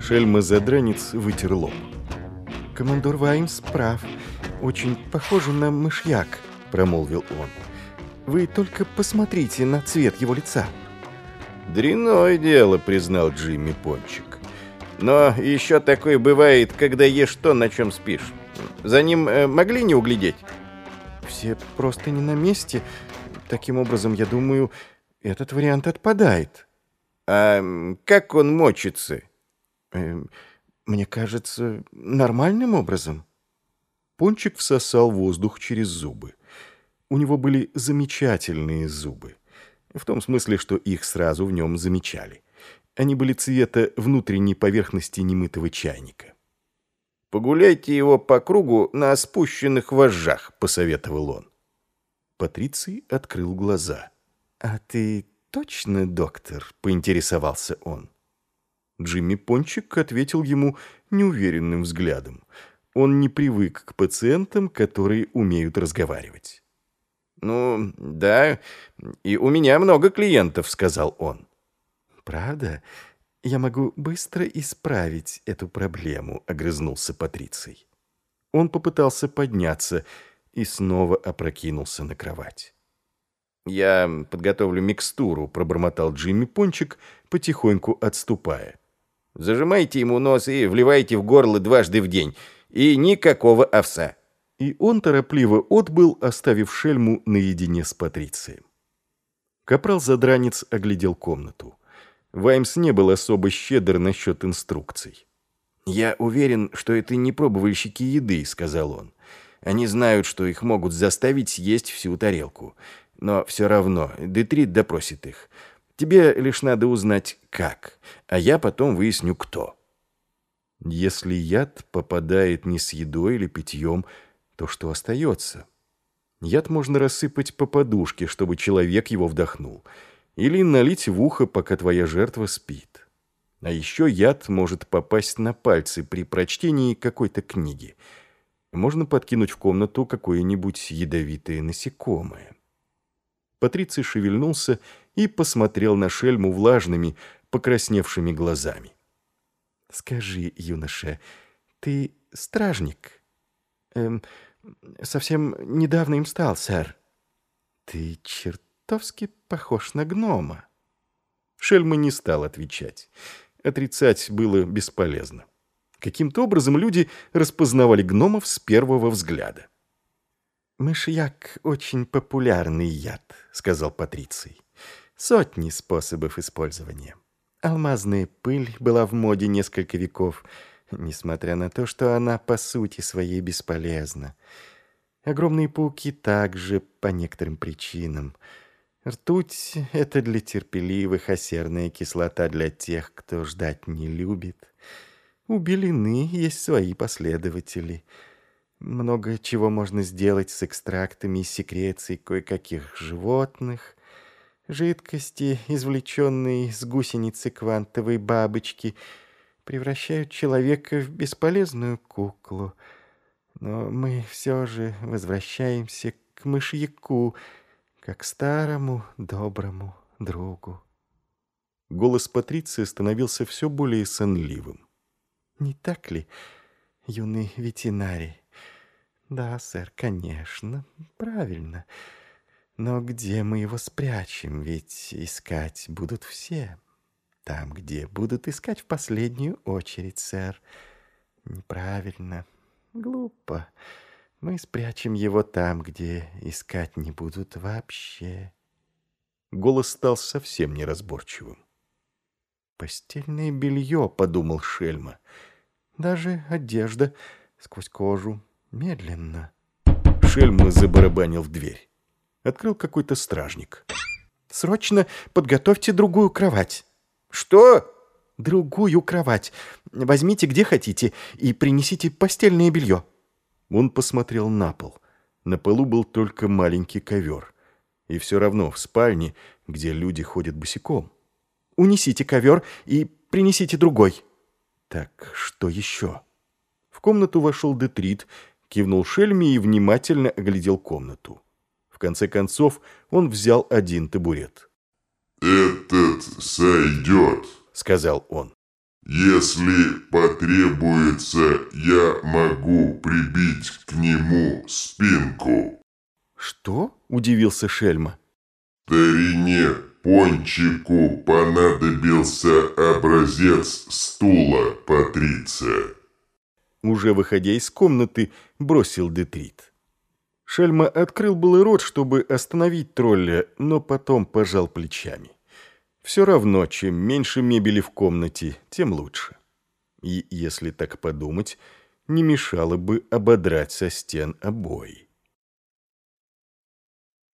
Шельма-задранец вытер лоб. «Командор Ваймс прав. Очень похоже на мышьяк», — промолвил он. «Вы только посмотрите на цвет его лица». «Дрянное дело», — признал Джимми Пончик. «Но еще такое бывает, когда ешь то, на чем спишь. За ним могли не углядеть?» «Все просто не на месте. Таким образом, я думаю, этот вариант отпадает». «А как он мочится?» «Мне кажется, нормальным образом». Пончик всосал воздух через зубы. У него были замечательные зубы. В том смысле, что их сразу в нем замечали. Они были цвета внутренней поверхности немытого чайника. «Погуляйте его по кругу на спущенных вожжах», — посоветовал он. Патриций открыл глаза. «А ты точно доктор?» — поинтересовался он. Джимми Пончик ответил ему неуверенным взглядом. Он не привык к пациентам, которые умеют разговаривать. «Ну, да, и у меня много клиентов», — сказал он. «Правда? Я могу быстро исправить эту проблему», — огрызнулся Патриций. Он попытался подняться и снова опрокинулся на кровать. «Я подготовлю микстуру», — пробормотал Джимми Пончик, потихоньку отступая. «Зажимайте ему нос и вливайте в горло дважды в день. И никакого овса». И он торопливо отбыл, оставив Шельму наедине с Патрицием. Капрал-задранец оглядел комнату. Ваймс не был особо щедр насчет инструкций. «Я уверен, что это не пробовальщики еды», — сказал он. «Они знают, что их могут заставить съесть всю тарелку. Но все равно Детрит допросит их. Тебе лишь надо узнать, как, а я потом выясню, кто». Если яд попадает не с едой или питьем, то что остается? Яд можно рассыпать по подушке, чтобы человек его вдохнул, или налить в ухо, пока твоя жертва спит. А еще яд может попасть на пальцы при прочтении какой-то книги. Можно подкинуть в комнату какое-нибудь ядовитое насекомое. Патриций шевельнулся и посмотрел на Шельму влажными, покрасневшими глазами. «Скажи, юноша, ты стражник?» «Совсем недавно им стал, сэр». «Ты чертовски похож на гнома». Шельма не стал отвечать. Отрицать было бесполезно. Каким-то образом люди распознавали гномов с первого взгляда. «Мышьяк — очень популярный яд», — сказал Патриций. «Сотни способов использования. Алмазная пыль была в моде несколько веков, несмотря на то, что она по сути своей бесполезна. Огромные пауки также по некоторым причинам. Ртуть — это для терпеливых, а серная кислота для тех, кто ждать не любит. У белины есть свои последователи. Много чего можно сделать с экстрактами и секрецией кое-каких животных. Жидкости, извлеченные из гусеницы квантовой бабочки, превращают человека в бесполезную куклу. Но мы все же возвращаемся к мышьяку, как к старому доброму другу». Голос Патриции становился все более сонливым. «Не так ли, юный ветеринарий?» «Да, сэр, конечно, правильно. Но где мы его спрячем? Ведь искать будут все. Там, где будут искать в последнюю очередь, сэр. Неправильно, глупо. Мы спрячем его там, где искать не будут вообще». Голос стал совсем неразборчивым. «Постельное белье», — подумал Шельма. «Даже одежда сквозь кожу. Медленно». Шельма забарабанил в дверь. Открыл какой-то стражник. «Срочно подготовьте другую кровать». «Что?» «Другую кровать. Возьмите где хотите и принесите постельное белье». Он посмотрел на пол. На полу был только маленький ковер. И все равно в спальне, где люди ходят босиком. «Унесите ковер и принесите другой». «Так, что еще?» В комнату вошел Детрит, кивнул Шельме и внимательно оглядел комнату. В конце концов он взял один табурет. «Этот сойдет», — сказал он. Если потребуется, я могу прибить к нему спинку. «Что?» — удивился Шельма. Старине Пончику понадобился образец стула, Патриция. Уже выходя из комнаты, бросил Детрит. Шельма открыл было рот, чтобы остановить тролля, но потом пожал плечами. Все равно, чем меньше мебели в комнате, тем лучше. И, если так подумать, не мешало бы ободрать со стен обои.